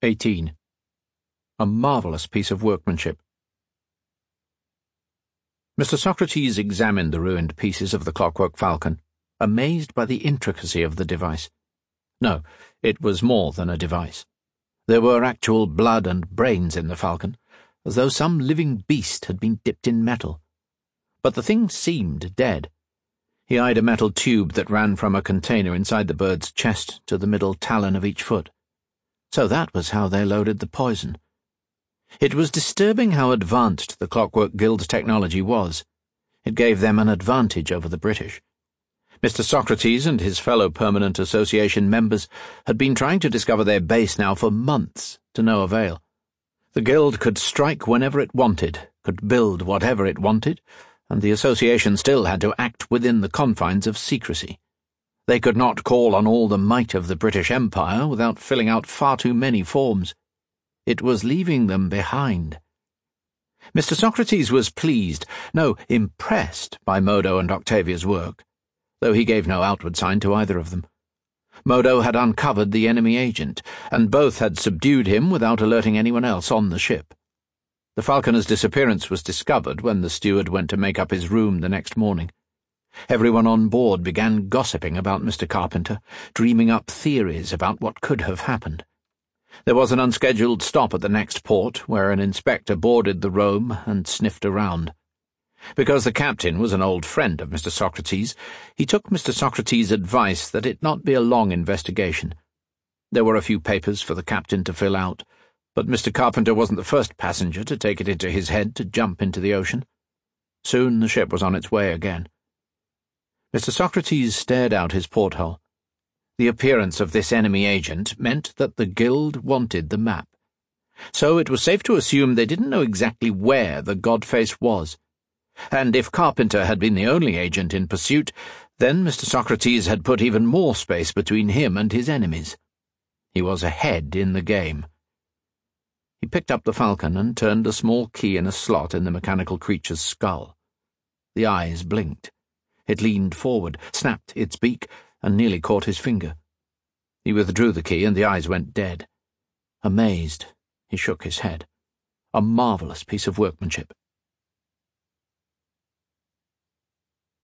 18. A marvellous piece of workmanship. Mr. Socrates examined the ruined pieces of the Clockwork Falcon, amazed by the intricacy of the device. No, it was more than a device. There were actual blood and brains in the Falcon, as though some living beast had been dipped in metal. But the thing seemed dead. He eyed a metal tube that ran from a container inside the bird's chest to the middle talon of each foot. So that was how they loaded the poison. It was disturbing how advanced the Clockwork Guild's technology was. It gave them an advantage over the British. Mr. Socrates and his fellow Permanent Association members had been trying to discover their base now for months, to no avail. The Guild could strike whenever it wanted, could build whatever it wanted, and the Association still had to act within the confines of secrecy. They could not call on all the might of the British Empire without filling out far too many forms. It was leaving them behind. Mr. Socrates was pleased, no, impressed by Modo and Octavia's work, though he gave no outward sign to either of them. Modo had uncovered the enemy agent, and both had subdued him without alerting anyone else on the ship. The falconer's disappearance was discovered when the steward went to make up his room the next morning. Everyone on board began gossiping about Mr. Carpenter, dreaming up theories about what could have happened. There was an unscheduled stop at the next port, where an inspector boarded the Rome and sniffed around. Because the captain was an old friend of Mr. Socrates, he took Mr. Socrates' advice that it not be a long investigation. There were a few papers for the captain to fill out, but Mr. Carpenter wasn't the first passenger to take it into his head to jump into the ocean. Soon the ship was on its way again. Mr. Socrates stared out his porthole. The appearance of this enemy agent meant that the Guild wanted the map. So it was safe to assume they didn't know exactly where the Godface was. And if Carpenter had been the only agent in pursuit, then Mr. Socrates had put even more space between him and his enemies. He was ahead in the game. He picked up the falcon and turned a small key in a slot in the mechanical creature's skull. The eyes blinked. It leaned forward, snapped its beak, and nearly caught his finger. He withdrew the key, and the eyes went dead. Amazed, he shook his head. A marvellous piece of workmanship.